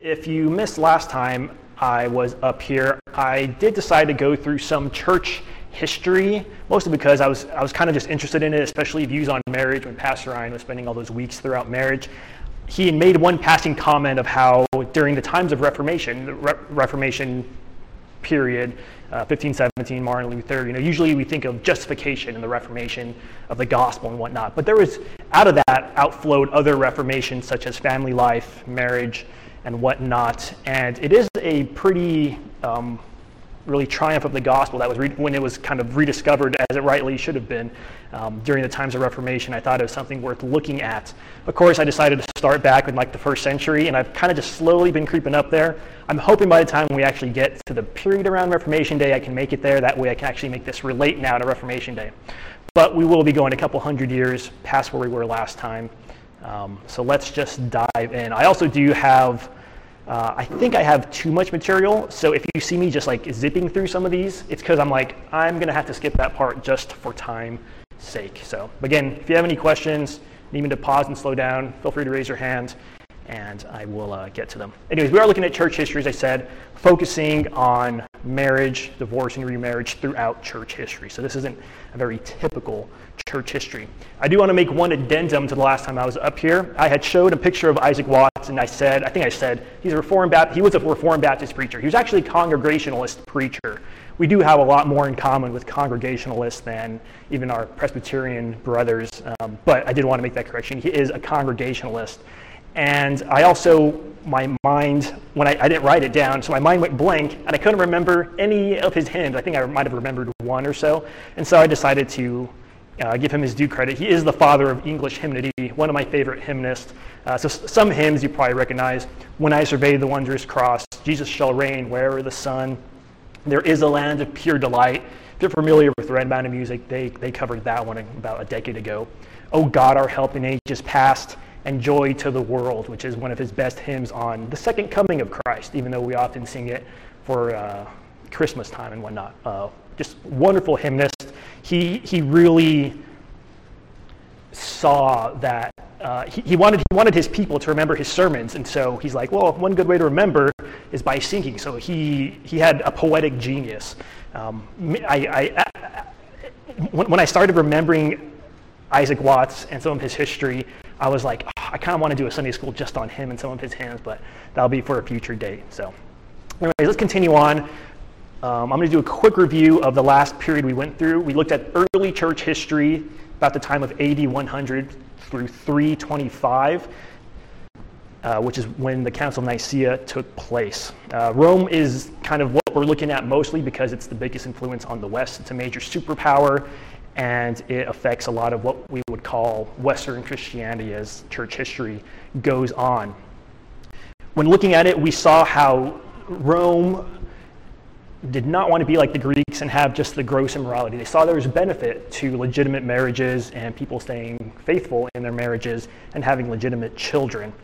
If you missed last time I was up here, I did decide to go through some church history, mostly because I was kind of just interested in it, especially views on marriage when Pastor Ryan was spending all those weeks throughout marriage. He made one passing comment of how during the times of Reformation, the Reformation period, 1517, Martin Luther, usually we think of justification and the Reformation of the gospel and whatnot, but there was, out of that, outflowed other reformations such as family life, marriage, and whatnot. And it is a pretty really triumph of the gospel that was when it was kind of rediscovered as it rightly should have been during the times of Reformation. I thought it was something worth looking at. Of course, I decided to start back with like the first century, and I've kind of just slowly been creeping up there. I'm hoping by the time we actually get to the period around Reformation Day, I can make it there. That way I can actually make this relate now to Reformation Day. But we will be going a couple hundred years past where we were last time. So let's just dive in. I also do have, I think I have too much material, so if you see me just like zipping through some of these, it's because I'm going to have to skip that part just for time's sake. So again, if you have any questions, need me to pause and slow down, feel free to raise your hand, and I will get to them. Anyways, we are looking at church history, as I said, focusing on marriage, divorce, and remarriage throughout church history. So this isn't a very typical church history. I do want to make one addendum to the last time I was up here. I had showed a picture of Isaac Watts, and I think I said he was a Reformed Baptist preacher. He was actually a Congregationalist preacher. We do have a lot more in common with Congregationalists than even our Presbyterian brothers, but I did want to make that correction. He is a Congregationalist. And I also, my mind, when I didn't write it down, so my mind went blank, and I couldn't remember any of his hymns. I think I might have remembered one or so, and so I decided to give him his due credit. He is the father of English hymnody, one of my favorite hymnists. So some hymns you probably recognize: "When I survey the wondrous cross, Jesus shall reign wherever the sun, there is a land of pure delight." If you're familiar with Red Mountain music, they covered that one about a decade ago. "O God, our help in ages past, and joy to the world," which is one of his best hymns on the second coming of Christ, even though we often sing it for Christmas time and whatnot. Just wonderful hymnist. He really saw that he wanted his people to remember his sermons, and so he's like, well, one good way to remember is by singing. So he had a poetic genius. When I started remembering Isaac Watts and some of his history, I was like, I kind of want to do a Sunday school just on him and some of his hymns, but that'll be for a future date. So anyways, let's continue on. I'm going to do a quick review of the last period we went through. We looked at early church history about the time of AD 100 through 325, which is when the Council of Nicaea took place. Rome is kind of what we're looking at mostly because it's the biggest influence on the West. It's a major superpower, and it affects a lot of what we would call Western Christianity as church history goes on. When looking at it, we saw how Rome did not want to be like the Greeks and have just the gross immorality. They saw there was benefit to legitimate marriages and people staying faithful in their marriages and having legitimate children.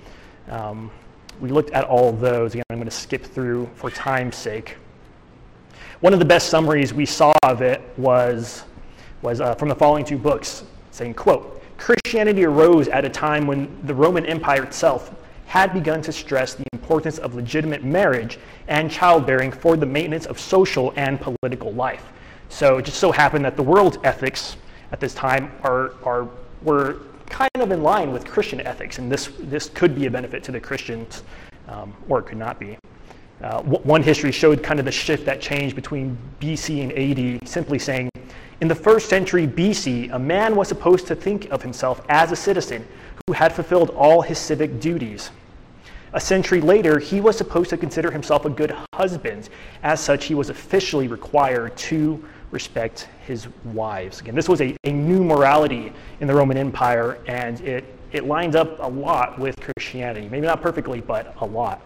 We looked at all of those. Again, I'm going to skip through for time's sake. One of the best summaries we saw of it was from the following two books, saying, quote, "Christianity arose at a time when the Roman Empire itself had begun to stress the importance of legitimate marriage and childbearing for the maintenance of social and political life." So it just so happened that the world's ethics at this time were kind of in line with Christian ethics, and this could be a benefit to the Christians, or it could not be. One history showed kind of the shift that changed between BC and AD, simply saying, "In the first century BC, a man was supposed to think of himself as a citizen who had fulfilled all his civic duties. A century later, he was supposed to consider himself a good husband. As such, he was officially required to respect his wives." Again, this was a new morality in the Roman Empire, and it lined up a lot with Christianity. Maybe not perfectly, but a lot.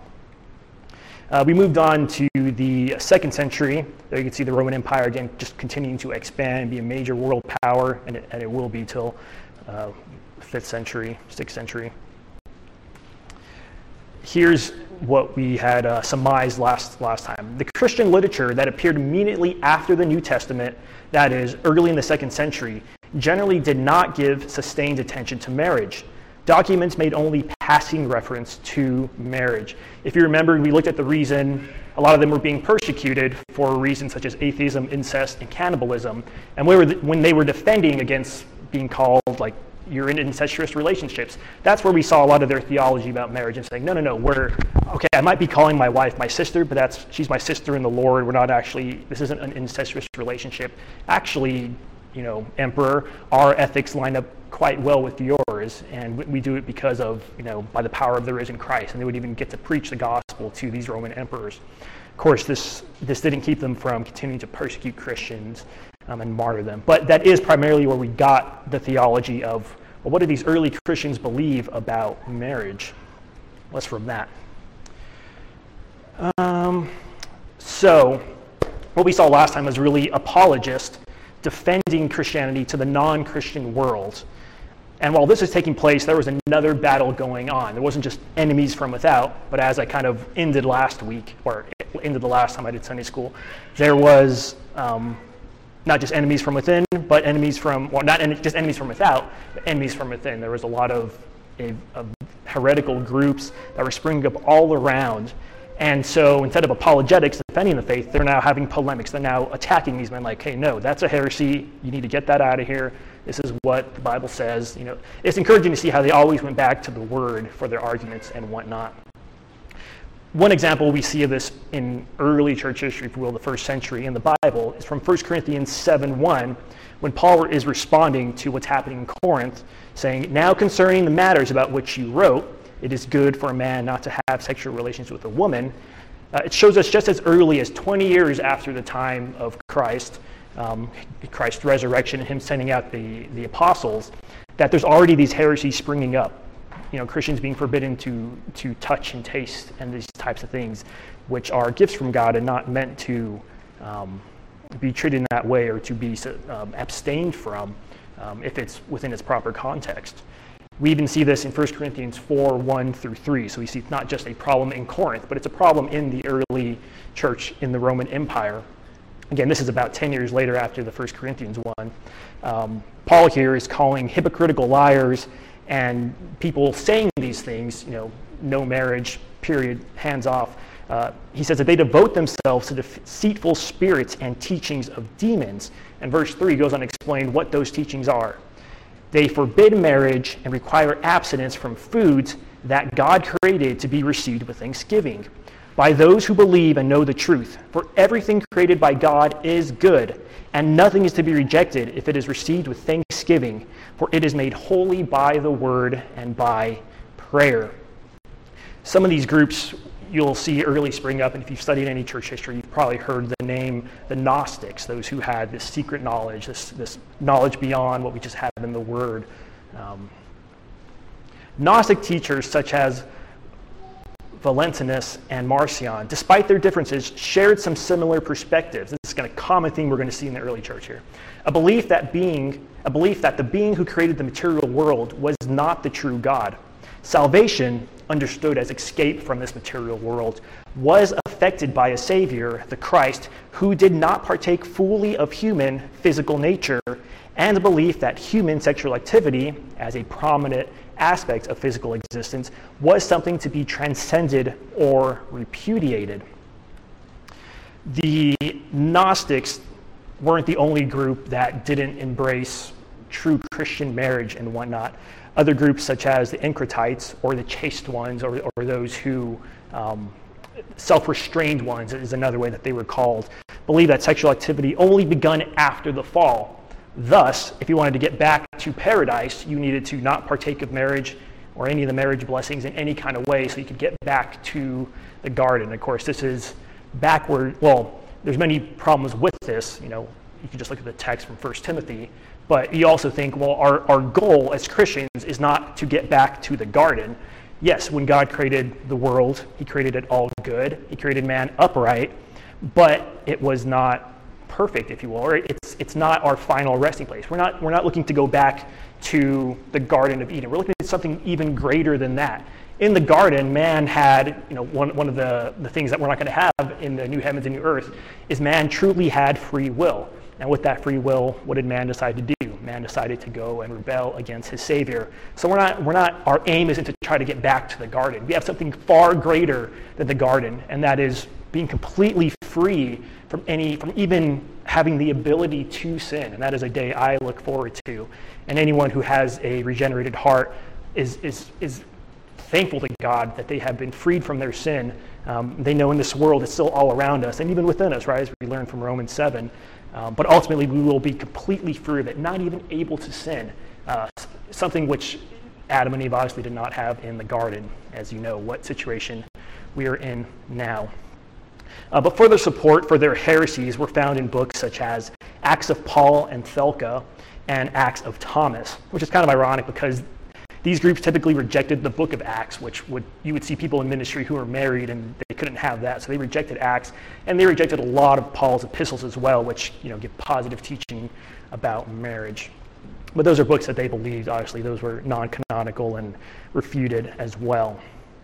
We moved on to the second century. There you can see the Roman Empire again just continuing to expand and be a major world power, and it will be till 5th century, 6th century. Here's what we had surmised last time. The Christian literature that appeared immediately after the New Testament, that is, early in the 2nd century, generally did not give sustained attention to marriage. documents made only passing reference to marriage. If you remember, we looked at the reason a lot of them were being persecuted for reasons such as atheism, incest, and cannibalism. And when they were defending against being called like you're in incestuous relationships, that's where we saw a lot of their theology about marriage and saying, no, okay, I might be calling my wife my sister, but she's my sister in the Lord. This isn't an incestuous relationship. Actually, Emperor, our ethics line up quite well with yours, and we do it because of, by the power of the risen Christ, and they would even get to preach the gospel to these Roman emperors. Of course, this didn't keep them from continuing to persecute Christians and martyr them, but that is primarily where we got the theology of, well, what do these early Christians believe about marriage? What's from that? So, what we saw last time was really apologists defending Christianity to the non-Christian world. And while this was taking place, there was another battle going on. There wasn't just enemies from without, but as I kind of ended last week, or ended the last time I did Sunday school, there was not just enemies from within, but enemies from, well, not just enemies from without, but enemies from within. There was a lot of heretical groups that were springing up all around. And so instead of apologetics, defending the faith, they're now having polemics. They're now attacking these men like, hey, no, that's a heresy. You need to get that out of here. This is what the Bible says. It's encouraging to see how they always went back to the Word for their arguments and whatnot. One example we see of this in early church history, if you will, the first century in the Bible, is from 1 Corinthians 7:1, when Paul is responding to what's happening in Corinth, saying, now concerning the matters about which you wrote, it is good for a man not to have sexual relations with a woman. It shows us just as early as 20 years after the time of Christ's resurrection and him sending out the apostles, that there's already these heresies springing up. Christians being forbidden to touch and taste and these types of things, which are gifts from God and not meant to be treated in that way or to be abstained from if it's within its proper context. We even see this in 1 Corinthians 4:1-3. So we see it's not just a problem in Corinth, but it's a problem in the early church in the Roman Empire. Again, this is about 10 years later after the 1 Corinthians one. Paul here is calling hypocritical liars and people saying these things, no marriage, period, hands off. He says that they devote themselves to deceitful spirits and teachings of demons. And verse 3 goes on to explain what those teachings are. They forbid marriage and require abstinence from foods that God created to be received with thanksgiving by those who believe and know the truth. For everything created by God is good, and nothing is to be rejected if it is received with thanksgiving, for it is made holy by the word and by prayer. Some of these groups you'll see early spring up, and if you've studied any church history, you've probably heard the name the Gnostics, those who had this secret knowledge, this knowledge beyond what we just have in the Word. Gnostic teachers such as Valentinus and Marcion, despite their differences, shared some similar perspectives. This is a common theme we're going to see in the early church here. A belief that the being who created the material world was not the true God. Salvation, understood as escape from this material world, was affected by a Savior, the Christ, who did not partake fully of human physical nature, and the belief that human sexual activity, as a prominent aspect of physical existence, was something to be transcended or repudiated. The Gnostics weren't the only group that didn't embrace true Christian marriage and whatnot. Other groups such as the Encratites or the chaste ones or those who self-restrained ones is another way that they were called, believe that sexual activity only begun after the fall. Thus, if you wanted to get back to paradise, you needed to not partake of marriage or any of the marriage blessings in any kind of way so you could get back to the garden. Of course, this is backward. Well, there's many problems with this. You can just look at the text from 1 Timothy. But you also think, well, our goal as Christians is not to get back to the garden. Yes, when God created the world, he created it all good. He created man upright, but it was not perfect, if you will, or it's not our final resting place. We're not looking to go back to the Garden of Eden. We're looking at something even greater than that. In the garden, man had, one of the things that we're not going to have in the new heavens and new earth is man truly had free will. And with that free will, what did man decide to do? man decided to go and rebel against his Savior. So our aim isn't to try to get back to the garden. We have something far greater than the garden, and that is being completely free from even having the ability to sin. And that is a day I look forward to. And anyone who has a regenerated heart is thankful to God that they have been freed from their sin. They know in this world it's still all around us and even within us, right, as we learn from Romans 7. But ultimately we will be completely free of it, not even able to sin. Something which Adam and Eve obviously did not have in the garden, as you know what situation we are in now. But further support for their heresies were found in books such as Acts of Paul and Thelka and Acts of Thomas, which is kind of ironic because these groups typically rejected the book of Acts, which you would see people in ministry who were married and they couldn't have that. So they rejected Acts, and they rejected a lot of Paul's epistles as well, which give positive teaching about marriage. But those are books that they believed. Obviously, those were non-canonical and refuted as well.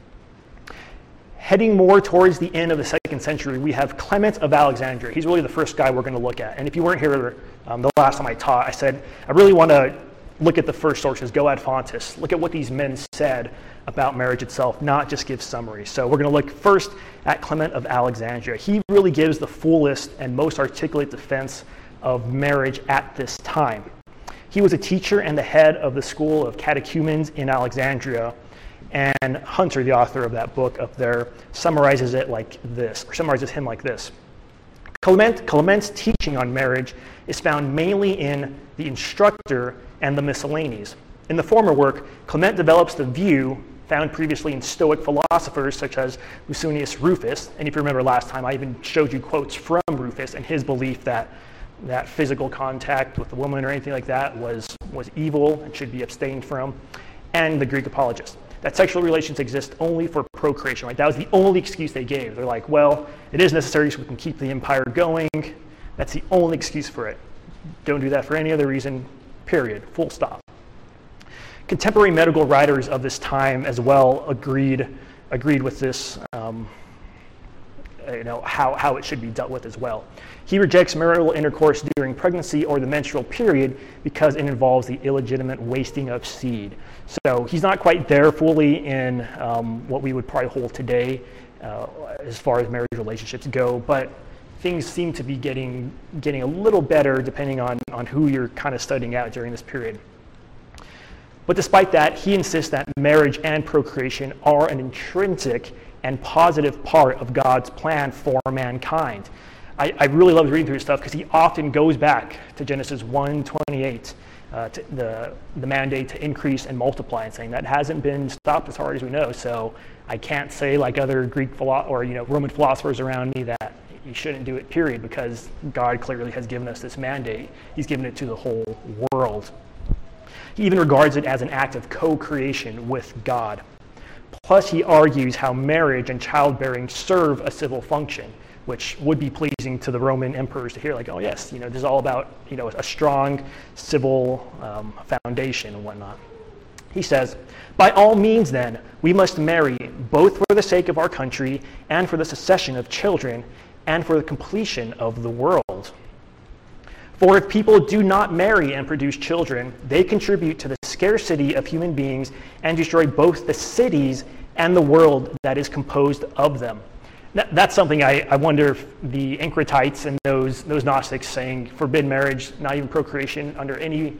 Heading more towards the end of the 2nd century, we have Clement of Alexandria. He's really the first guy we're going to look at. And if you weren't here the last time I taught, I said I really want to look at the first sources, go ad fontes, look at what these men said about marriage itself, not just give summaries. So we're going to look first at Clement of Alexandria. He really gives the fullest and most articulate defense of marriage at this time. He was a teacher and the head of the school of catechumens in Alexandria, and Hunter, the author of that book up there, summarizes him like this. Clement's teaching on marriage is found mainly in the Instructor and the Miscellanies. In the former work, Clement develops the view found previously in Stoic philosophers such as Musonius Rufus, and if you remember last time, I even showed you quotes from Rufus and his belief that physical contact with a woman or anything like that was evil and should be abstained from, and the Greek apologists. That sexual relations exist only for procreation, right? That was the only excuse they gave. They're like, well, it is necessary so we can keep the empire going. That's the only excuse for it. Don't do that for any other reason, period, full stop. Contemporary medical writers of this time as well agreed with this, how it should be dealt with as well. He rejects marital intercourse during pregnancy or the menstrual period because it involves the illegitimate wasting of seed. So he's not quite there fully in what we would probably hold today as far as marriage relationships go, but things seem to be getting a little better depending on who you're kind of studying out during this period. But despite that, he insists that marriage and procreation are an intrinsic and positive part of God's plan for mankind. I really love reading through his stuff because he often goes back to Genesis 1:28, to the mandate to increase and multiply, and saying that hasn't been stopped as far as we know. So I can't say like other Greek Roman philosophers around me that you shouldn't do it, period, because God clearly has given us this mandate. He's given it to the whole world. He even regards it as an act of co-creation with God. Plus, he argues how marriage and childbearing serve a civil function, which would be pleasing to the Roman emperors to hear, like, oh yes, this is all about, a strong civil foundation and whatnot. He says, by all means then, we must marry both for the sake of our country and for the succession of children and for the completion of the world. For if people do not marry and produce children, they contribute to the scarcity of human beings and destroy both the cities and the world that is composed of them. That's something I wonder if the Encratites and those Gnostics saying forbid marriage, not even procreation, under any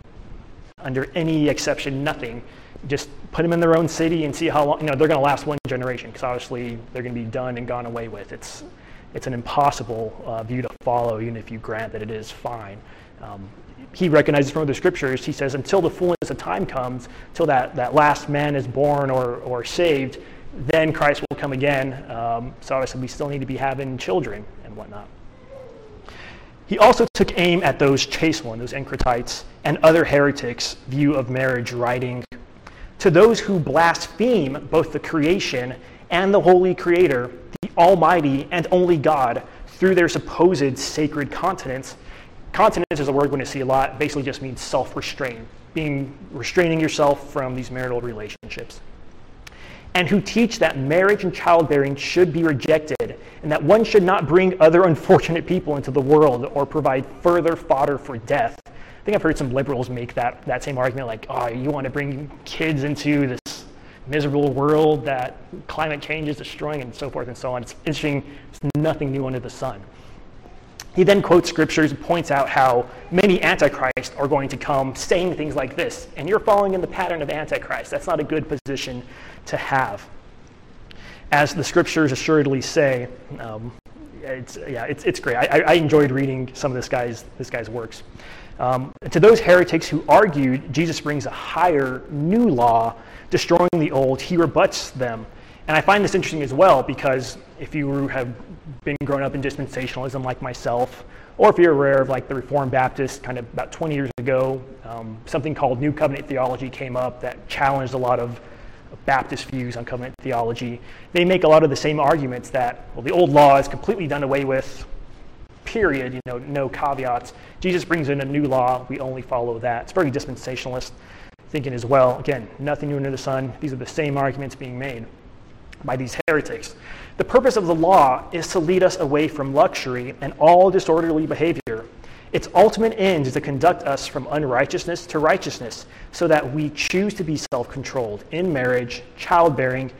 exception, nothing. Just put them in their own city and see how long, they're going to last one generation, because obviously they're going to be done and gone away with. It's an impossible view to follow, even if you grant that it is fine. He recognizes from the scriptures, he says, until the fullness of time comes, till that last man is born or saved, then Christ will come again. So obviously we still need to be having children and whatnot. He also took aim at those chaste ones, those Encratites, and other heretics' view of marriage, writing, to those who blaspheme both the creation and the holy Creator, the Almighty and only God, through their supposed sacred continence. Continence is a word we're going to see a lot. It basically just means self-restraint, restraining yourself from these marital relationships. And who teach that marriage and childbearing should be rejected, and that one should not bring other unfortunate people into the world or provide further fodder for death, I think I've heard some liberals make that same argument, like, oh, you want to bring kids into this miserable world that climate change is destroying and so forth and so on. It's interesting. It's nothing new under the sun. He then quotes scriptures and points out how many antichrists are going to come saying things like this, and you're following in the pattern of antichrist. That's not a good position to have. As the scriptures assuredly say, it's great. I enjoyed reading some of this guy's works. To those heretics who argued Jesus brings a higher new law, destroying the old, he rebuts them. And I find this interesting as well, because if you have been grown up in dispensationalism like myself, or if you're aware of like the Reformed Baptist, kind of about 20 years ago, something called New Covenant theology came up that challenged a lot of Baptist views on covenant theology. They make a lot of the same arguments that, well, the old law is completely done away with, period, no caveats. Jesus brings in a new law, we only follow that. It's very dispensationalist thinking as well. Again, nothing new under the sun. These are the same arguments being made by these heretics. The purpose of the law is to lead us away from luxury and all disorderly behavior. Its ultimate end is to conduct us from unrighteousness to righteousness, so that we choose to be self-controlled in marriage, childbearing,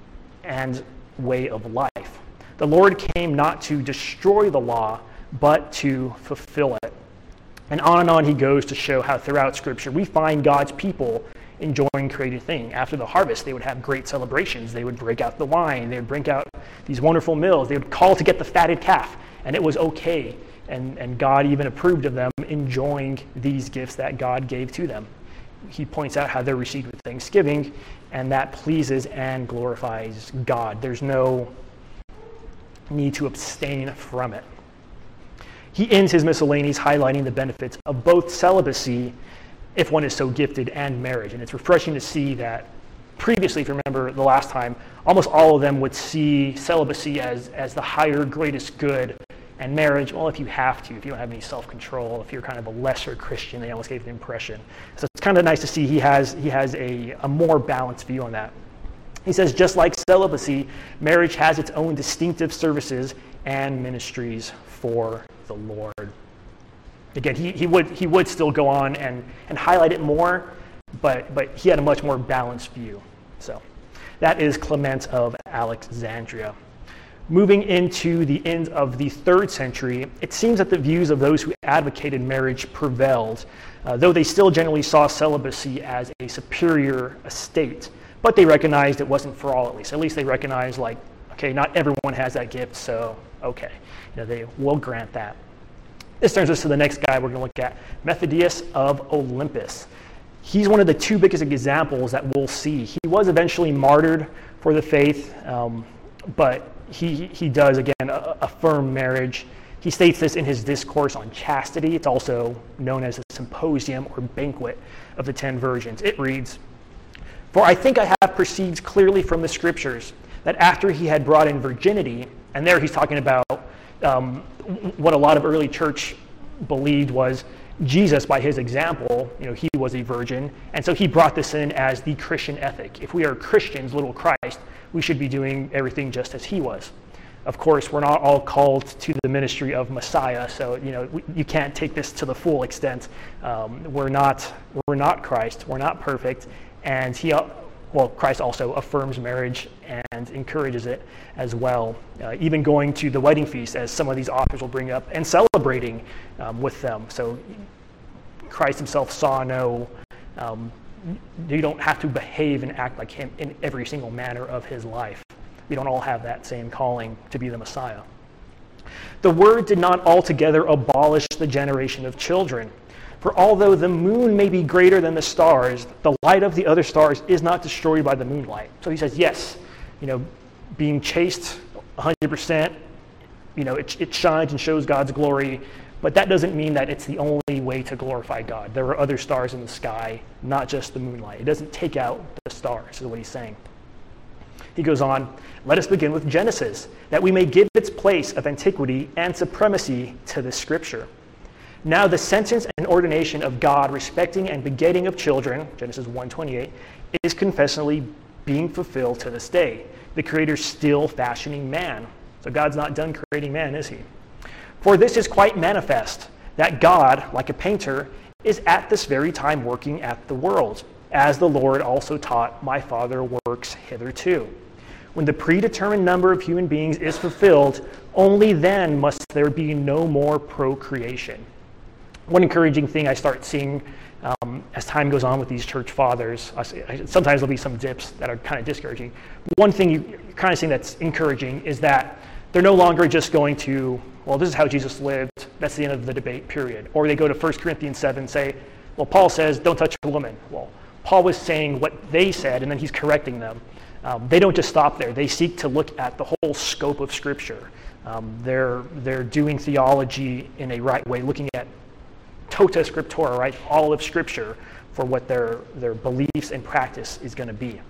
and way of life. The Lord came not to destroy the law, but to fulfill it. And on he goes to show how throughout Scripture we find God's people enjoying created thing. After the harvest, they would have great celebrations. They would break out the wine. They would break out these wonderful meals. They would call to get the fatted calf, and it was okay. And God even approved of them enjoying these gifts that God gave to them. He points out how they're received with thanksgiving, and that pleases and glorifies God. There's no need to abstain from it. He ends his miscellanies highlighting the benefits of both celibacy, if one is so gifted, and marriage. And it's refreshing to see that previously, if you remember the last time, almost all of them would see celibacy as the higher, greatest good, and marriage, well, if you have to, if you don't have any self-control, if you're kind of a lesser Christian, they almost gave the impression. So it's kind of nice to see he has a more balanced view on that. He says, just like celibacy, marriage has its own distinctive services and ministries for the Lord. Again, he would still go on and highlight it more, but he had a much more balanced view. So that is Clement of Alexandria. Moving into the end of the 3rd century, it seems that the views of those who advocated marriage prevailed, though they still generally saw celibacy as a superior estate. But they recognized it wasn't for all, at least. At least they recognized, like, okay, not everyone has that gift, so okay. They will grant that. This turns us to the next guy we're going to look at, Methodius of Olympus. He's one of the 2 biggest examples that we'll see. He was eventually martyred for the faith, but he does, again, affirm marriage. He states this in his discourse on chastity. It's also known as a symposium or banquet of the 10 virgins. It reads, "For I think I have perceived clearly from the scriptures that after he had brought in virginity," and there he's talking about what a lot of early church believed was Jesus, by his example, he was a virgin, and so he brought this in as the Christian ethic. If we are Christians, little Christ, we should be doing everything just as he was. Of course, we're not all called to the ministry of Messiah, so you can't take this to the full extent. We're not Christ. We're not perfect, and Christ also affirms marriage and encourages it as well. Even going to the wedding feast, as some of these authors will bring up, and celebrating with them. So Christ himself saw no. You don't have to behave and act like him in every single manner of his life. We don't all have that same calling to be the Messiah. The word did not altogether abolish the generation of children. For although the moon may be greater than the stars, the light of the other stars is not destroyed by the moonlight. So he says, yes, being chaste 100%, it shines and shows God's glory, but that doesn't mean that it's the only way to glorify God. There are other stars in the sky, not just the moonlight. It doesn't take out the stars, is what he's saying. He goes on, let us begin with Genesis, that we may give its place of antiquity and supremacy to the scripture. Now the sentence and ordination of God respecting and begetting of children, Genesis 1:28, is confessedly being fulfilled to this day. The Creator still fashioning man. So God's not done creating man, is he? For this is quite manifest, that God, like a painter, is at this very time working at the world, as the Lord also taught, my Father works hitherto. When the predetermined number of human beings is fulfilled, only then must there be no more procreation. One encouraging thing I start seeing as time goes on with these church fathers, sometimes there'll be some dips that are kind of discouraging. One thing you're kind of seeing that's encouraging is that they're no longer just going to, well, this is how Jesus lived, that's the end of the debate, period. Or they go to 1 Corinthians 7 and say, well, Paul says, don't touch a woman. Well, Paul was saying what they said, and then he's correcting them. They don't just stop there. They seek to look at the whole scope of Scripture. They're doing theology in a right way, looking at tota scriptura, right, all of Scripture, for what their beliefs and practice is going to be.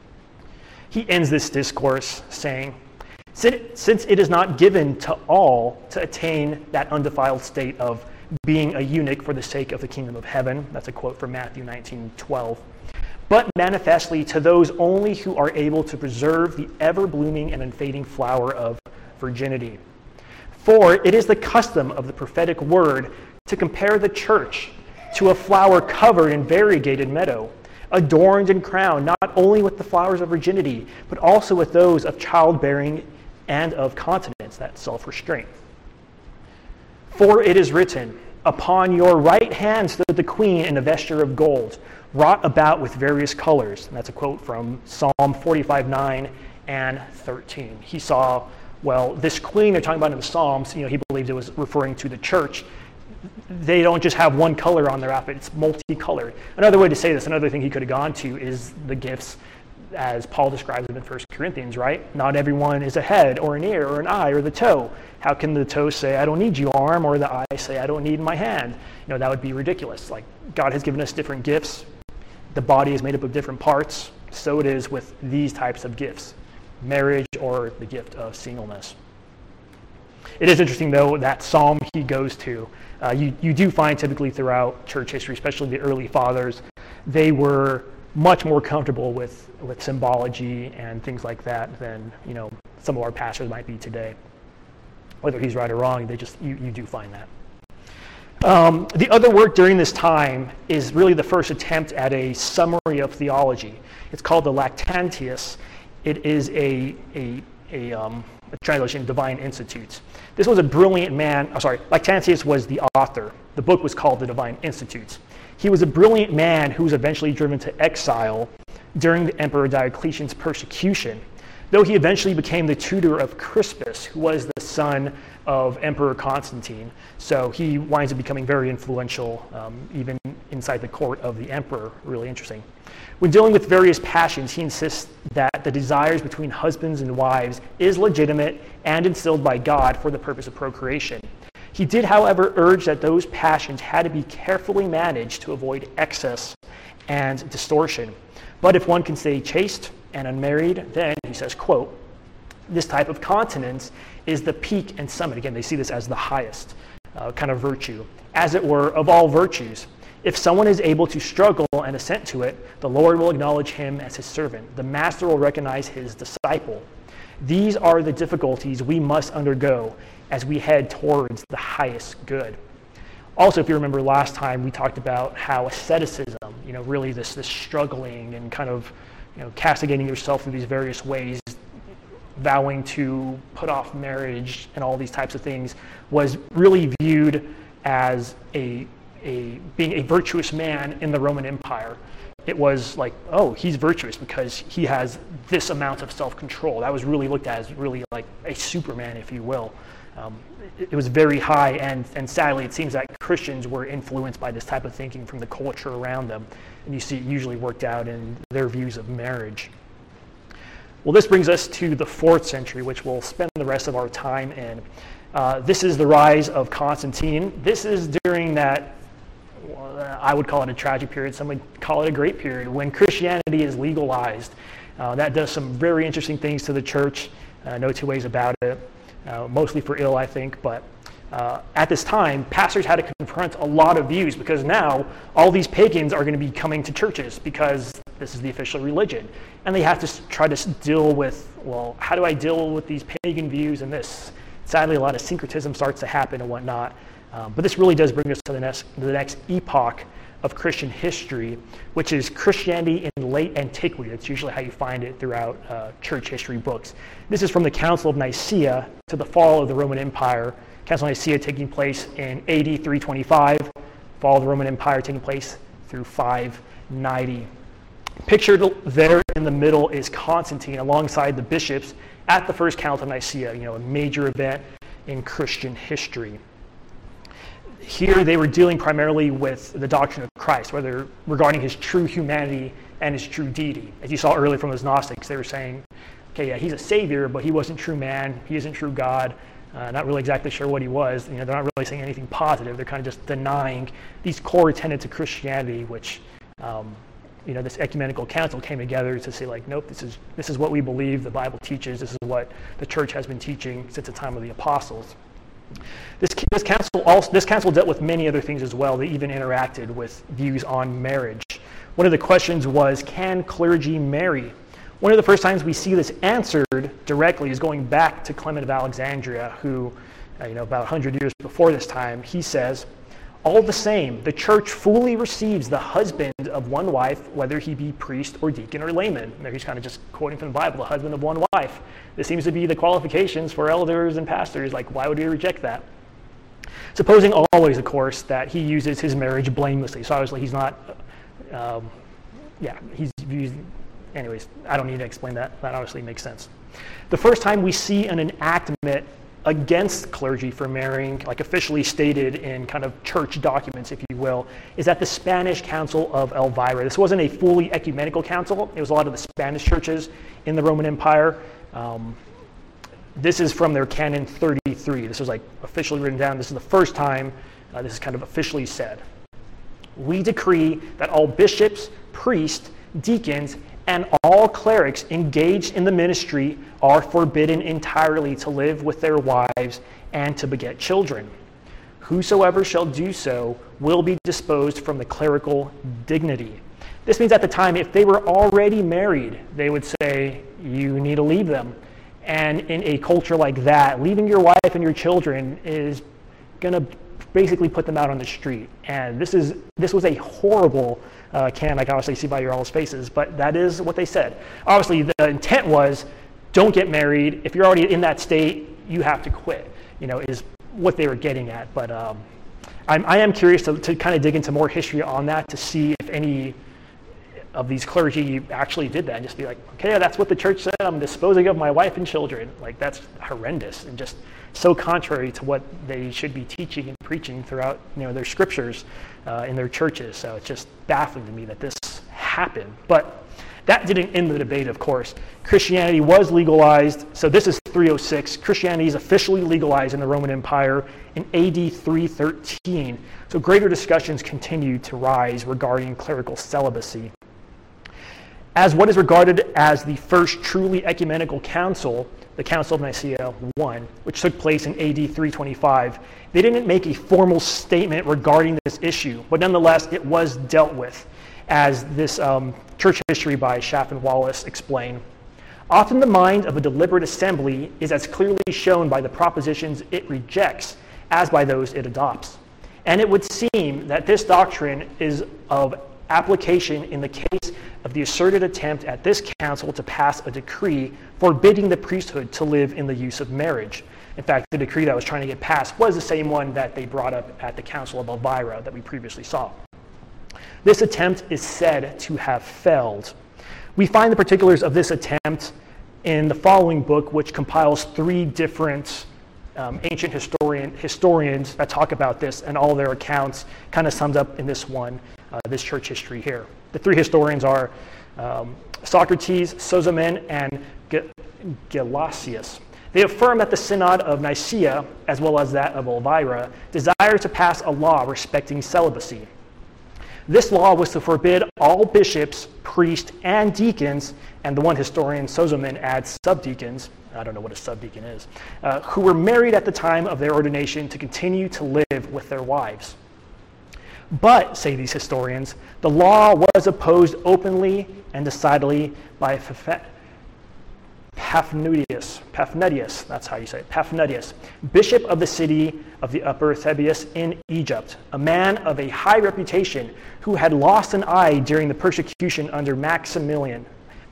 He ends this discourse saying, since it is not given to all to attain that undefiled state of being a eunuch for the sake of the kingdom of heaven, that's a quote from Matthew 19:12, but manifestly to those only who are able to preserve the ever-blooming and unfading flower of virginity. For it is the custom of the prophetic word to compare the church to a flower covered in variegated meadow, adorned and crowned not only with the flowers of virginity, but also with those of childbearing and of continence, that self-restraint. For it is written, upon your right hand stood the queen in a vesture of gold, wrought about with various colors. And that's a quote from Psalm 45:9 and 13. He saw, well, this queen they're talking about in the Psalms, he believed it was referring to the church. They don't just have one color on their outfit, it's multicolored. Another way to say this, another thing he could have gone to is the gifts as Paul describes them in 1 Corinthians, right? Not everyone is a head or an ear or an eye or the toe. How can the toe say, I don't need you, arm, or the eye say, I don't need my hand? That would be ridiculous. Like, God has given us different gifts. The body is made up of different parts. So it is with these types of gifts, marriage or the gift of singleness. It is interesting, though, that psalm he goes to. You do find typically throughout church history, especially the early fathers, they were much more comfortable with symbology and things like that than some of our pastors might be today. Whether he's right or wrong, you do find that. The other work during this time is really the first attempt at a summary of theology. It's called the Lactantius. It is a translation, Divine Institutes. This was a brilliant man. Lactantius was the author. The book was called the Divine Institutes. He was a brilliant man who was eventually driven to exile during the Emperor Diocletian's persecution, though he eventually became the tutor of Crispus, who was the son of Emperor Constantine. So he winds up becoming very influential, even inside the court of the emperor. Really interesting. When dealing with various passions, he insists that the desires between husbands and wives is legitimate and instilled by God for the purpose of procreation. He did, however, urge that those passions had to be carefully managed to avoid excess and distortion. But if one can stay chaste and unmarried, then, he says, quote, this type of continence is the peak and summit. Again, they see this as the highest kind of virtue, as it were, of all virtues. If someone is able to struggle and assent to it, the Lord will acknowledge him as his servant. The master will recognize his disciple. These are the difficulties we must undergo as we head towards the highest good. Also, if you remember last time, we talked about how asceticism, really this struggling and kind of, castigating yourself through these various ways, vowing to put off marriage and all these types of things, was really viewed as being a virtuous man in the Roman Empire. It was like, oh, he's virtuous because he has this amount of self-control. That was really looked at as really like a Superman, if you will. It was very high, and sadly, it seems that Christians were influenced by this type of thinking from the culture around them, and you see it usually worked out in their views of marriage. Well, this brings us to the 4th century, which we'll spend the rest of our time in. This is the rise of Constantine. This is during that, I would call it a tragic period, some would call it a great period, when Christianity is legalized. That does some very interesting things to the church, no two ways about it. Mostly for ill, I think, but at this time, pastors had to confront a lot of views because now all these pagans are going to be coming to churches because this is the official religion. And they have to try to deal with, well, how do I deal with these pagan views and this? Sadly, a lot of syncretism starts to happen and whatnot. But this really does bring us to the next epoch of Christian history, which is Christianity in late antiquity. That's usually how you find it throughout church history books. This is from the Council of Nicaea to the fall of the Roman Empire. Council of Nicaea taking place in AD 325, fall of the Roman Empire taking place through 590. Pictured there in the middle is Constantine alongside the bishops at the First Council of Nicaea, a major event in Christian history. Here they were dealing primarily with the doctrine of Christ, whether regarding his true humanity and his true deity. As you saw earlier from those Gnostics, they were saying, okay, yeah, he's a savior, but he wasn't true man, he isn't true God. Not really exactly sure what he was. They're not really saying anything positive. They're kind of just denying these core tenets of Christianity, which this ecumenical council came together to say, like, nope, this is what we believe, the Bible teaches, this is what the church has been teaching since the time of the apostles. This council dealt with many other things as well. They even interacted with views on marriage. One of the questions was, can clergy marry? One of the first times we see this answered directly is going back to Clement of Alexandria, who, about 100 years before this time, he says, all the same, the church fully receives the husband of one wife, whether he be priest or deacon or layman. There he's kind of just quoting from the Bible, the husband of one wife. This seems to be the qualifications for elders and pastors. Like, why would we reject that? Supposing always, of course, that he uses his marriage blamelessly. So obviously he's not, anyways, I don't need to explain that. That obviously makes sense. The first time we see an enactment against clergy for marrying, like officially stated in kind of church documents, if you will, is at the Spanish Council of Elvira. This wasn't a fully ecumenical council. It was a lot of the Spanish churches in the Roman Empire. This is from their Canon 33. This was like officially written down. This is the first time this is kind of officially said. We decree that all bishops, priests, deacons, and all clerics engaged in the ministry are forbidden entirely to live with their wives and to beget children. Whosoever shall do so will be disposed from the clerical dignity. This means at the time, if they were already married, they would say, you need to leave them. And in a culture like that, leaving your wife and your children is going to basically put them out on the street. And this was a horrible canon. I can obviously see by your all's faces, but that is what they said. Obviously, the intent was, don't get married. If you're already in that state, you have to quit, is what they were getting at. But I am curious to kind of dig into more history on that to see if any of these clergy actually did that and just be like, okay, yeah, that's what the church said. I'm disposing of my wife and children. Like, that's horrendous and just so contrary to what they should be teaching and preaching throughout their scriptures in their churches. So it's just baffling to me that this happened. But that didn't end the debate, of course. Christianity was legalized. So this is 306. Christianity is officially legalized in the Roman Empire in AD 313. So greater discussions continue to rise regarding clerical celibacy. As what is regarded as the first truly ecumenical council, the Council of Nicaea I, which took place in AD 325, they didn't make a formal statement regarding this issue, but nonetheless, it was dealt with, as this church history by Schaff and Wallace explain. Often the mind of a deliberate assembly is as clearly shown by the propositions it rejects as by those it adopts. And it would seem that this doctrine is of application in the case of the asserted attempt at this council to pass a decree forbidding the priesthood to live in the use of marriage. In fact, the decree that was trying to get passed was the same one that they brought up at the Council of Elvira that we previously saw. This attempt is said to have failed. We find the particulars of this attempt in the following book, which compiles 3 different ancient historians that talk about this, and all their accounts kind of summed up in this one, this church history here. The 3 historians are Socrates, Sozomen, and Gelasius. They affirm that the Synod of Nicaea, as well as that of Elvira, desire to pass a law respecting celibacy. This law was to forbid all bishops, priests, and deacons, and the one historian, Sozomen, adds subdeacons, I don't know what a subdeacon is, who were married at the time of their ordination to continue to live with their wives. But, say these historians, the law was opposed openly and decidedly by Paphnutius, that's how you say it, Paphnutius, bishop of the city of the Upper Thebais in Egypt, a man of a high reputation who had lost an eye during the persecution under Maximian.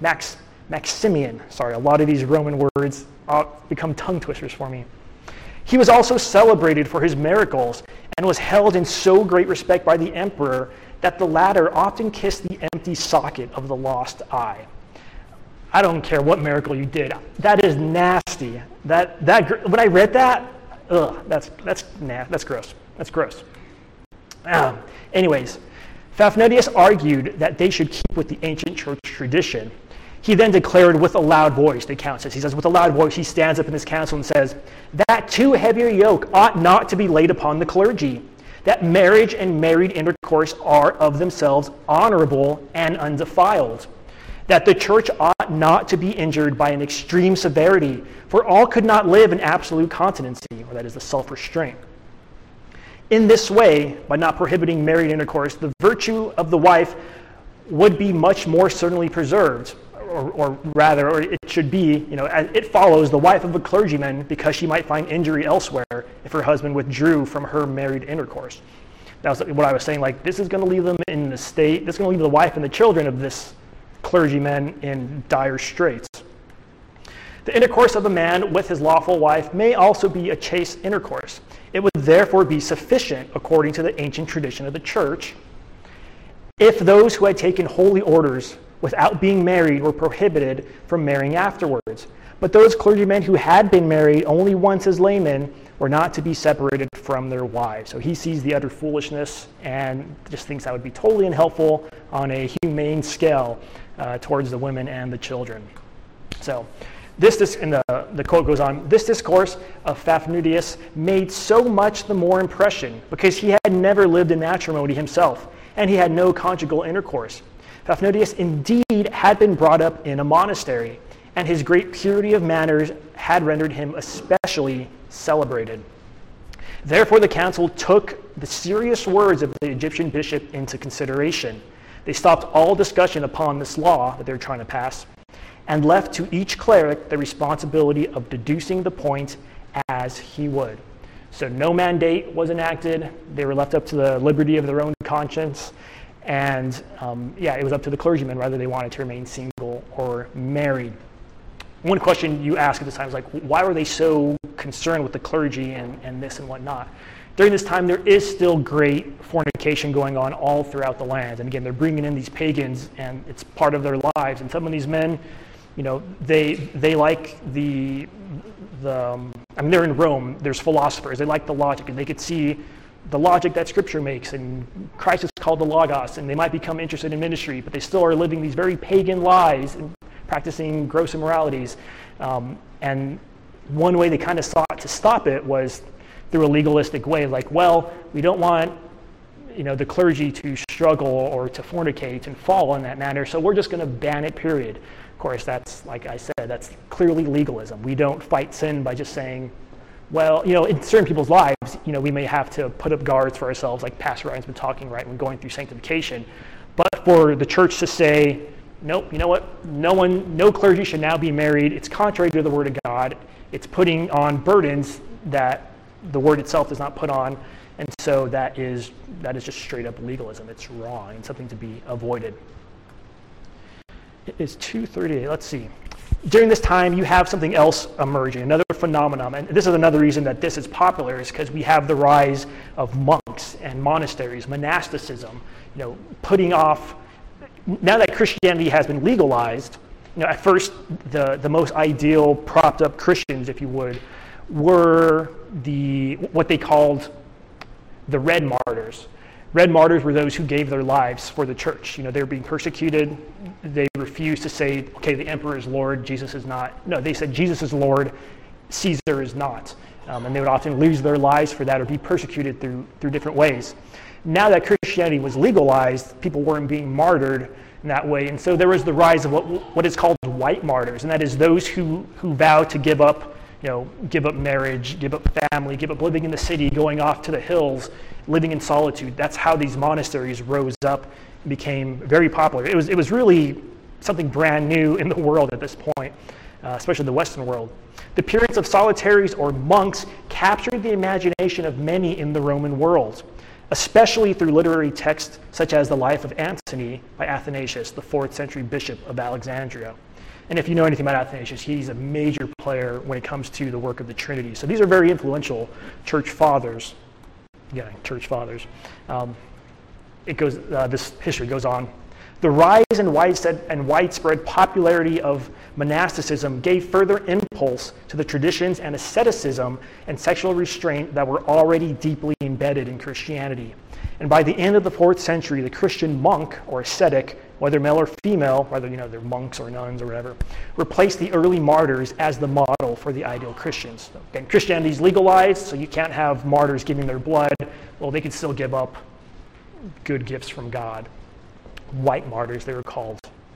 Sorry, a lot of these Roman words become tongue twisters for me. He was also celebrated for his miracles and was held in so great respect by the emperor that the latter often kissed the empty socket of the lost eye. I don't care what miracle you did. That is nasty. When I read that, that's gross. That's gross. Anyways, Paphnutius argued that they should keep with the ancient church tradition. He then declared with a loud voice, the account says, he says, with a loud voice, he stands up in this council and says, that too heavy a yoke ought not to be laid upon the clergy, that marriage and married intercourse are of themselves honorable and undefiled, that the church ought not to be injured by an extreme severity, for all could not live in absolute continency, or that is the self-restraint. In this way, by not prohibiting married intercourse, the virtue of the wife would be much more certainly preserved, or it should be, it follows the wife of a clergyman because she might find injury elsewhere if her husband withdrew from her married intercourse. That was what I was saying, like, this is going to leave them in the state, this is going to leave the wife and the children of this clergyman in dire straits. The intercourse of a man with his lawful wife may also be a chaste intercourse. It would therefore be sufficient, according to the ancient tradition of the church, if those who had taken holy orders without being married were prohibited from marrying afterwards. But those clergymen who had been married only once as laymen were not to be separated from their wives. So he sees the utter foolishness and just thinks that would be totally unhelpful on a humane scale towards the women and the children. So and the quote goes on, this discourse of Paphnutius made so much the more impression because he had never lived in matrimony himself, and he had no conjugal intercourse. Paphnutius indeed had been brought up in a monastery, and his great purity of manners had rendered him especially celebrated. Therefore the council took the serious words of the Egyptian bishop into consideration. They stopped all discussion upon this law that they were trying to pass, and left to each cleric the responsibility of deducing the point as he would. So no mandate was enacted. They were left up to the liberty of their own conscience. And it was up to the clergyman whether they wanted to remain single or married. One question you ask at this time is like, why were they so concerned with the clergy and this and whatnot? During this time, there is still great fornication going on all throughout the land. And again, they're bringing in these pagans, and it's part of their lives. And some of these men, they like they're in Rome. There's philosophers. They like the logic, and they could see the logic that Scripture makes, and Christ is called the Logos, and they might become interested in ministry, but they still are living these very pagan lives and practicing gross immoralities. And one way they kind of sought to stop it was through a legalistic way, like, well, we don't want the clergy to struggle or to fornicate and fall in that manner, so we're just going to ban it, period. Of course, that's, like I said, that's clearly legalism. We don't fight sin by just saying, well, in certain people's lives, we may have to put up guards for ourselves, like Pastor Ryan's been talking, right, when going through sanctification. But for the church to say, nope, you know what, no clergy should now be married, it's contrary to the Word of God, it's putting on burdens that the Word itself does not put on, and so that is just straight up legalism. It's wrong and something to be avoided. It is 2:38, let's see. During this time, you have something else emerging, another phenomenon, and this is another reason that this is popular, is because we have the rise of monks and monasteries, monasticism, putting off. Now that Christianity has been legalized, at first the most ideal propped up Christians, if you would, were what they called the Red Martyrs. Red Martyrs were those who gave their lives for the church. They were being persecuted. They refused to say, okay, the emperor is Lord, Jesus is not. No, they said Jesus is Lord, Caesar is not. And they would often lose their lives for that or be persecuted through different ways. Now that Christianity was legalized, people weren't being martyred in that way. And so there was the rise of what is called white martyrs, and that is those who vow to give up marriage, give up family, give up living in the city, going off to the hills, living in solitude. That's how these monasteries rose up and became very popular. It was really something brand new in the world at this point. especially the Western world. The appearance of solitaries or monks captured the imagination of many in the Roman world, especially through literary texts such as the Life of Antony by Athanasius, the 4th century bishop of Alexandria. And if you know anything about Athanasius, he's a major player when it comes to the work of the Trinity. So these are very influential church fathers. Yeah, church fathers. This history goes on. The rise and widespread popularity of monasticism gave further impulse to the traditions and asceticism and sexual restraint that were already deeply embedded in Christianity. And by the end of the 4th century, the Christian monk or ascetic, whether male or female, whether they're monks or nuns or whatever, replaced the early martyrs as the model for the ideal Christians. Again, Christianity is legalized, so you can't have martyrs giving their blood. Well, they could still give up good gifts from God. White martyrs, they were called.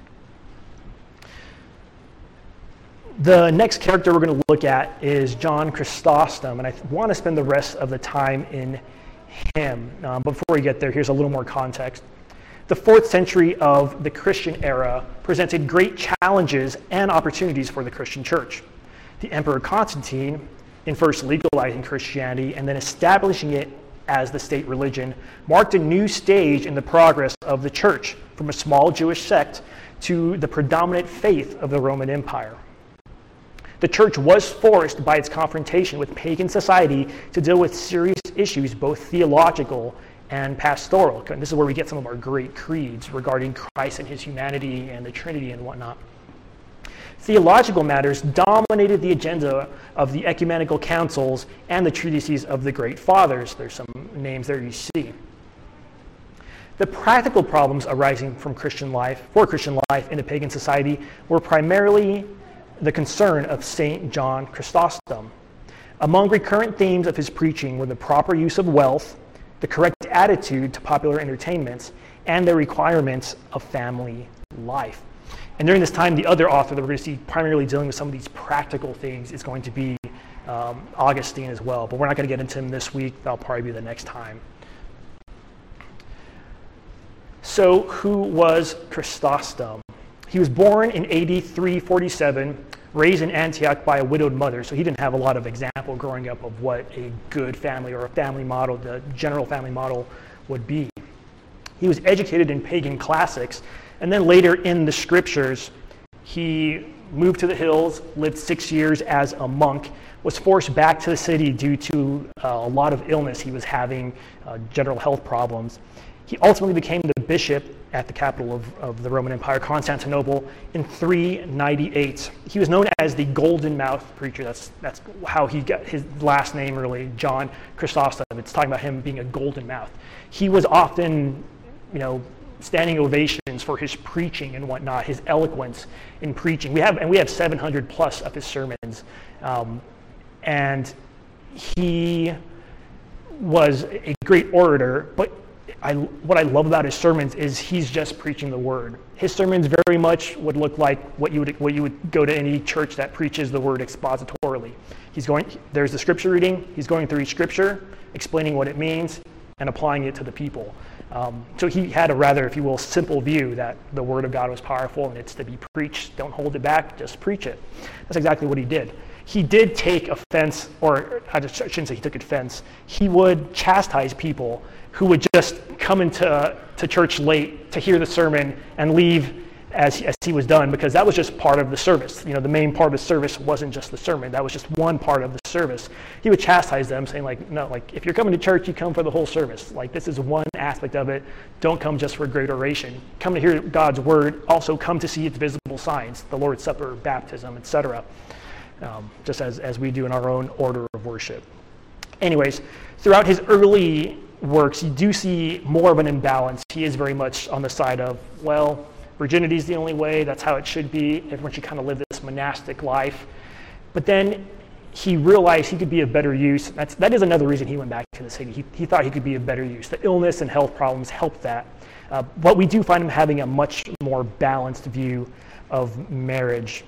The next character we're going to look at is John Chrysostom, and I want to spend the rest of the time in him. But before we get there, here's a little more context. The 4th century of the Christian era presented great challenges and opportunities for the Christian church. The Emperor Constantine, in first legalizing Christianity and then establishing it as the state religion, marked a new stage in the progress of the church from a small Jewish sect to the predominant faith of the Roman Empire. The church was forced by its confrontation with pagan society to deal with serious issues, both theological and pastoral. And this is where we get some of our great creeds regarding Christ and his humanity and the Trinity and whatnot. Theological matters dominated the agenda of the ecumenical councils and the treatises of the great fathers. There's some names there you see. The practical problems arising for Christian life in a pagan society were primarily the concern of St. John Chrysostom. Among recurrent themes of his preaching were the proper use of wealth, the correct attitude to popular entertainments, and the requirements of family life. And during this time, the other author that we're going to see primarily dealing with some of these practical things is going to be Augustine as well. But we're not going to get into him this week. That'll probably be the next time. So who was Chrysostom? He was born in AD 347, raised in Antioch by a widowed mother. So he didn't have a lot of example growing up of what a good family or a family model, the general family model, would be. He was educated in pagan classics, and then later in the scriptures, he moved to the hills, lived 6 years as a monk, was forced back to the city due to a lot of illness. He was having general health problems. He ultimately became the bishop at the capital of the Roman Empire, Constantinople, in 398. He was known as the Golden Mouth Preacher. That's how he got his last name, really, John Chrysostom. It's talking about him being a golden mouth. He was often, standing ovations for his preaching and whatnot, his eloquence in preaching. We have 700 plus of his sermons, and he was a great orator. But what I love about his sermons is he's just preaching the word. His sermons very much would look like what you would go to any church that preaches the word expositorily. There's the scripture reading. He's going through each scripture, explaining what it means, and applying it to the people. So he had a rather, if you will, simple view that the word of God was powerful and it's to be preached. Don't hold it back, just preach it. That's exactly what he did. He did take offense, or I shouldn't say he took offense. He would chastise people who would just come into church late to hear the sermon and leave as he was done, because that was just part of the service. The main part of the service wasn't just the sermon. That was just one part of the service. He would chastise them, saying no, if you're coming to church, you come for the whole service. This is one aspect of it. Don't come just for great oration. Come to hear God's word. Also come to see its visible signs, the Lord's Supper, baptism, etc., just as we do in our own order of worship. Anyways, throughout his early works, you do see more of an imbalance. He is very much on the side of, virginity is the only way, that's how it should be. Everyone should kind of live this monastic life. But then he realized he could be of better use. That is another reason he went back to the city. He thought he could be of better use. The illness and health problems helped that. But we do find him having a much more balanced view of marriage.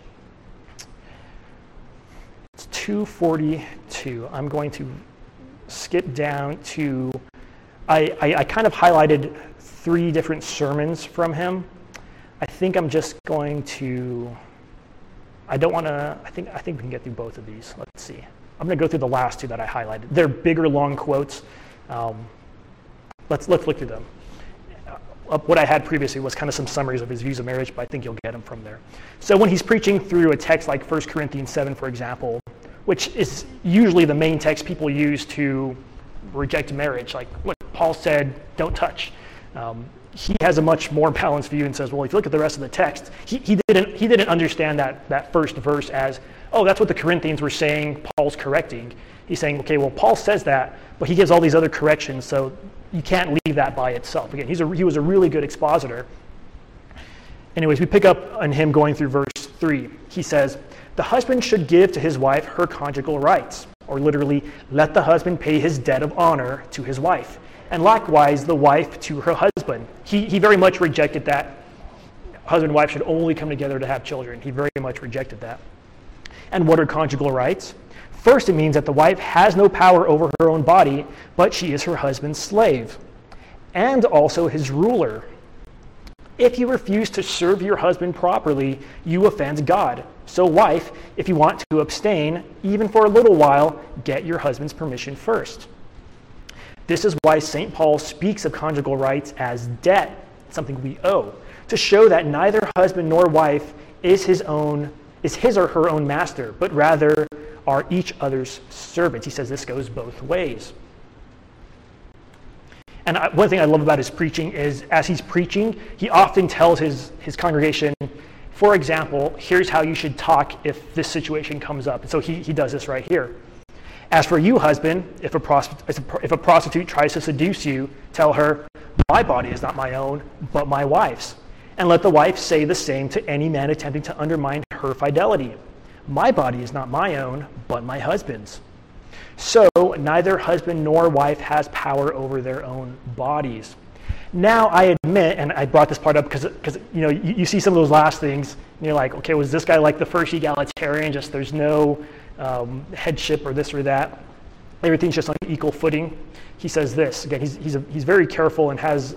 It's 2:42. I'm going to skip down to, I kind of highlighted 3 different sermons from him. I think I'm just going to I don't want to, I think we can get through both of these. Let's see. I'm going to go through the last two that I highlighted. They're bigger, long quotes. Let's look through them. What I had previously was kind of some summaries of his views of marriage, but I think you'll get them from there. So when he's preaching through a text like 1 Corinthians 7, for example, which is usually the main text people use to reject marriage, like, look, Paul said, don't touch. He has a much more balanced view and says, well, if you look at the rest of the text, he didn't understand that first verse as, oh, that's what the Corinthians were saying, Paul's correcting. He's saying, okay, well, Paul says that, but he gives all these other corrections, so you can't leave that by itself. Again, he was a really good expositor. Anyways, we pick up on him going through verse 3. He says, the husband should give to his wife her conjugal rights, or literally, let the husband pay his debt of honor to his wife, and likewise the wife to her husband. He very much rejected that husband and wife should only come together to have children. He very much rejected that. And what are conjugal rights? First, it means that the wife has no power over her own body, but she is her husband's slave, and also his ruler. If you refuse to serve your husband properly, you offend God. So wife, if you want to abstain, even for a little while, get your husband's permission first. This is why St. Paul speaks of conjugal rights as debt, something we owe, to show that neither husband nor wife is his or her own master, but rather are each other's servants. He says this goes both ways. And one thing I love about his preaching is, as he's preaching, he often tells his congregation, for example, here's how you should talk if this situation comes up. And so he does this right here. As for you, husband, if a prostitute tries to seduce you, tell her, my body is not my own, but my wife's. And let the wife say the same to any man attempting to undermine her fidelity. My body is not my own, but my husband's. So neither husband nor wife has power over their own bodies. Now I admit, and I brought this part up because you see some of those last things, and you're like, okay, was this guy like the first egalitarian? Just there's no headship or this or that. Everything's just on equal footing. He says this again. He's very careful and has.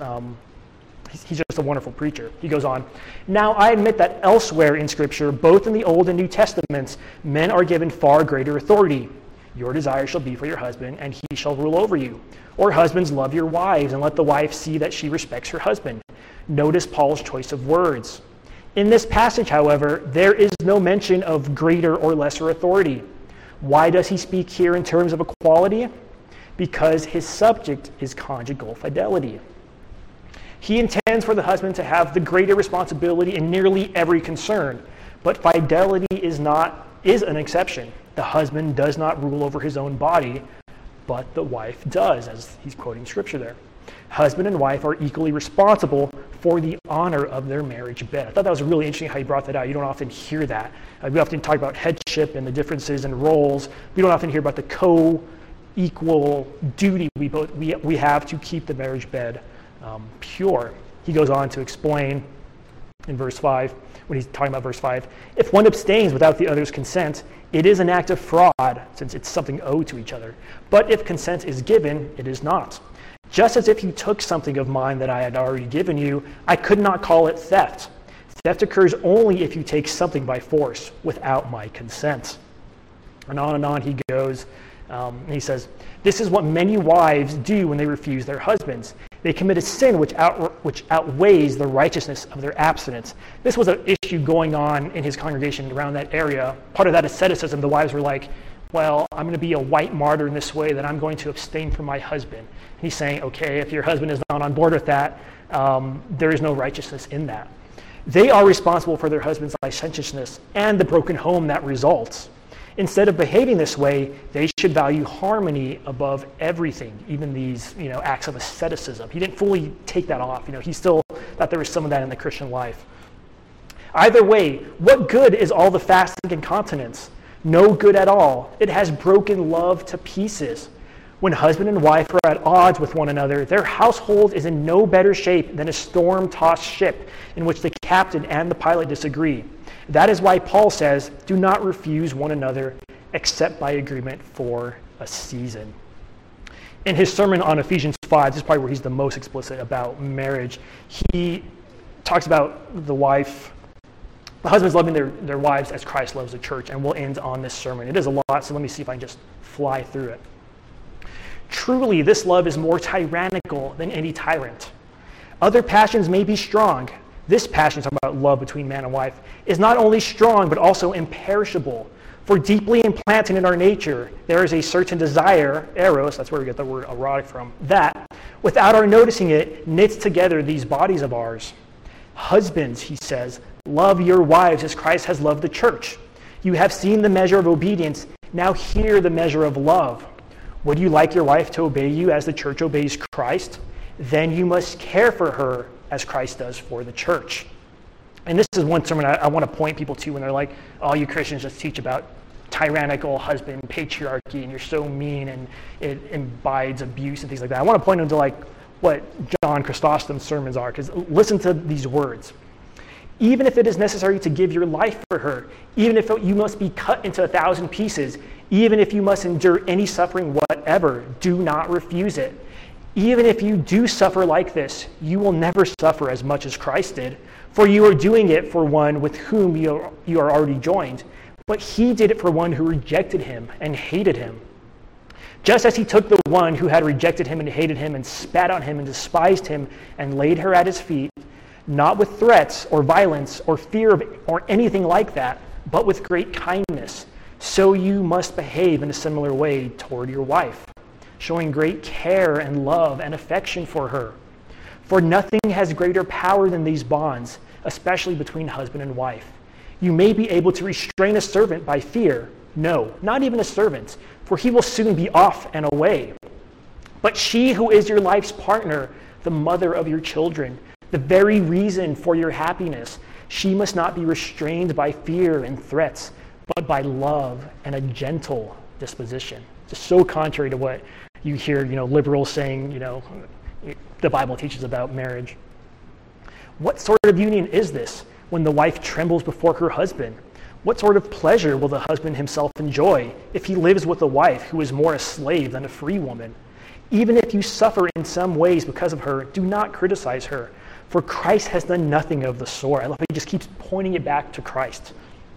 He's just a wonderful preacher. He goes on, now I admit that elsewhere in Scripture, both in the Old and New Testaments, men are given far greater authority. Your desire shall be for your husband, and he shall rule over you. Or husbands, love your wives, and let the wife see that she respects her husband. Notice Paul's choice of words. In this passage, however, there is no mention of greater or lesser authority. Why does he speak here in terms of equality? Because his subject is conjugal fidelity. He intends for the husband to have the greater responsibility in nearly every concern, but fidelity is an exception. The husband does not rule over his own body, but the wife does, as he's quoting Scripture there. Husband and wife are equally responsible for the honor of their marriage bed. I thought that was really interesting how you brought that out. You don't often hear that. We often talk about headship and the differences in roles. We don't often hear about the co-equal duty we have to keep the marriage bed pure. He goes on to explain in verse 5, when he's talking about verse 5, if one abstains without the other's consent, it is an act of fraud, since it's something owed to each other. But if consent is given, it is not. Just as if you took something of mine that I had already given you, I could not call it theft. Theft occurs only if you take something by force without my consent. And on he goes. And he says, this is what many wives do when they refuse their husbands. They commit a sin which outweighs the righteousness of their abstinence. This was an issue going on in his congregation around that area. Part of that asceticism, the wives were like, well, I'm going to be a white martyr in this way, that I'm going to abstain from my husband. And he's saying, okay, if your husband is not on board with that, there is no righteousness in that. They are responsible for their husband's licentiousness and the broken home that results. Instead of behaving this way, they should value harmony above everything, even these acts of asceticism. He didn't fully take that off. He still thought there was some of that in the Christian life. Either way, what good is all the fasting and continence? No good at all. It has broken love to pieces. When husband and wife are at odds with one another, their household is in no better shape than a storm-tossed ship in which the captain and the pilot disagree. That is why Paul says, do not refuse one another except by agreement for a season. In his sermon on Ephesians 5, this is probably where he's the most explicit about marriage. He talks about the wife the husbands loving their wives as Christ loves the church, and we'll end on this sermon. It is a lot, so let me see if I can just fly through it. Truly, this love is more tyrannical than any tyrant. Other passions may be strong. This passion, talking about love between man and wife, is not only strong, but also imperishable. For deeply implanted in our nature, there is a certain desire, eros, that's where we get the word erotic from, that, without our noticing it, knits together these bodies of ours. Husbands, he says, love your wives as Christ has loved the church. You have seen the measure of obedience, now hear the measure of love. Would you like your wife to obey you as the church obeys Christ? Then you must care for her as Christ does for the church. And this is one sermon I want to point people to when they're like, oh, you Christians just teach about tyrannical husband, patriarchy, and you're so mean, and it imbibes abuse and things like that. I want to point them to like what John Chrysostom's sermons are, because listen to these words. Even if it is necessary to give your life for her, even if you must be cut into 1,000 pieces, even if you must endure any suffering whatever, do not refuse it. Even if you do suffer like this, you will never suffer as much as Christ did, for you are doing it for one with whom you are already joined. But he did it for one who rejected him and hated him. Just as he took the one who had rejected him and hated him and spat on him and despised him and laid her at his feet, not with threats or violence or fear or anything like that, but with great kindness, so you must behave in a similar way toward your wife, showing great care and love and affection for her. For nothing has greater power than these bonds, especially between husband and wife. You may be able to restrain a servant by fear. No, not even a servant, for he will soon be off and away. But she who is your life's partner, the mother of your children, the very reason for your happiness, she must not be restrained by fear and threats, but by love and a gentle disposition. Just so contrary to what you hear, liberals saying, the Bible teaches about marriage. What sort of union is this when the wife trembles before her husband? What sort of pleasure will the husband himself enjoy if he lives with a wife who is more a slave than a free woman? Even if you suffer in some ways because of her, do not criticize her, for Christ has done nothing of the sort. I love how he just keeps pointing it back to Christ.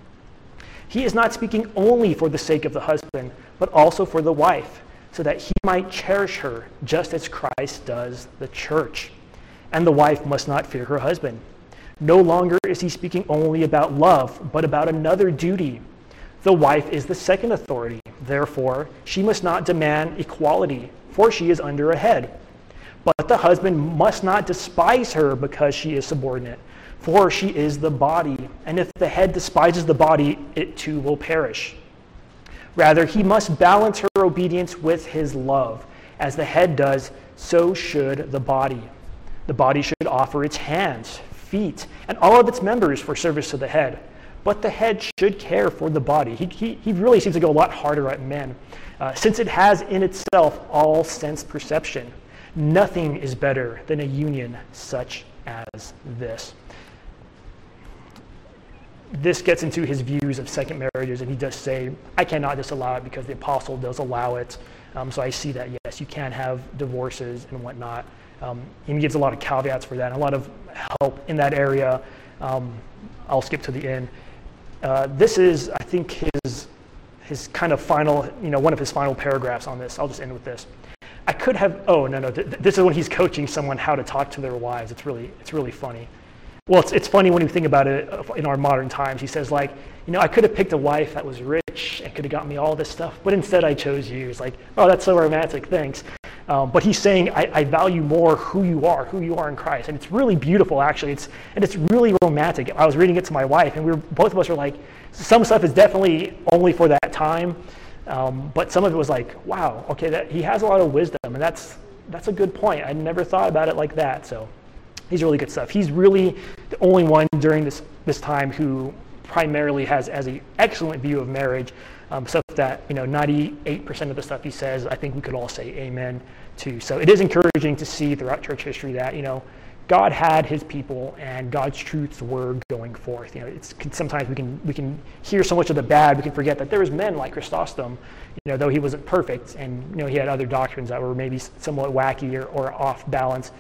He is not speaking only for the sake of the husband, but also for the wife, so that he might cherish her just as Christ does the church. And the wife must not fear her husband. No longer is he speaking only about love, but about another duty. The wife is the second authority. Therefore, she must not demand equality, for she is under a head. But the husband must not despise her because she is subordinate, for she is the body. And if the head despises the body, it too will perish. Rather, he must balance her obedience with his love. As the head does, so should the body. The body should offer its hands, feet, and all of its members for service to the head. But the head should care for the body. He really seems to go a lot harder at men, since it has in itself all sense perception. Nothing is better than a union such as this. This gets into his views of second marriages, and he does say, I cannot disallow it because the apostle does allow it. So I see that, yes, you can have divorces and whatnot. He gives a lot of caveats for that, and a lot of help in that area. I'll skip to the end. This is, I think, his kind of final, one of his final paragraphs on this. I'll just end with this. I could have, this is when he's coaching someone how to talk to their wives. It's really funny. Well, it's funny when you think about it in our modern times. He says, I could have picked a wife that was rich and could have got me all this stuff, but instead I chose you. It's like, oh, that's so romantic, thanks. But he's saying, I value more who you are in Christ. And it's really beautiful, actually. It's really romantic. I was reading it to my wife, and both of us were like, some stuff is definitely only for that time, but some of it was like, wow, okay, that he has a lot of wisdom, and that's a good point. I never thought about it like that, so he's really good stuff. He's really the only one during this time who primarily has as an excellent view of marriage, stuff that 98% of the stuff he says, I think we could all say amen to. So it is encouraging to see throughout church history that God had his people and God's truths were going forth. Sometimes we can hear so much of the bad, we can forget that there was men like Chrysostom, though he wasn't perfect, and he had other doctrines that were maybe somewhat wacky or off balance.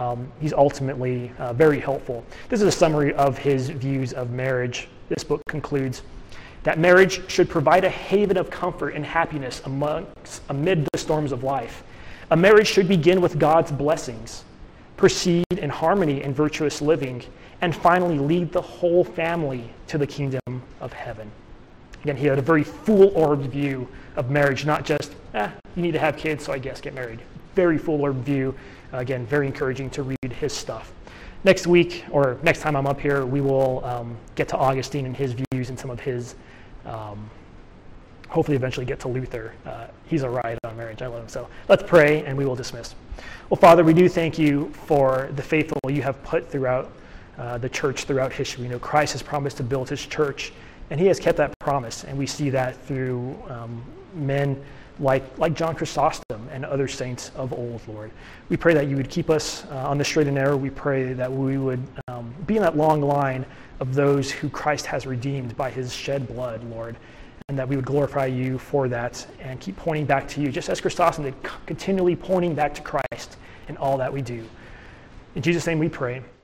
he's ultimately very helpful. This is a summary of his views of marriage. This book concludes that marriage should provide a haven of comfort and happiness amid the storms of life. A marriage should begin with God's blessings, proceed in harmony and virtuous living, and finally lead the whole family to the kingdom of heaven. Again, he had a very full-orbed view of marriage, not just, you need to have kids, so I guess get married. Very full-orbed view. Again, very encouraging to read his stuff. Next week, or next time I'm up here, we will get to Augustine and his views and some of his, hopefully eventually get to Luther. He's a ride on marriage. I love him. So let's pray and we will dismiss. Well, Father, we do thank you for the faithful you have put throughout the church, throughout history. We know Christ has promised to build his church, and he has kept that promise. And we see that through men like John Chrysostom and other saints of old, Lord. We pray that you would keep us on the straight and narrow. We pray that we would be in that long line of those who Christ has redeemed by his shed blood, Lord, and that we would glorify you for that and keep pointing back to you, just as Chrysostom did, continually pointing back to Christ in all that we do. In Jesus' name we pray.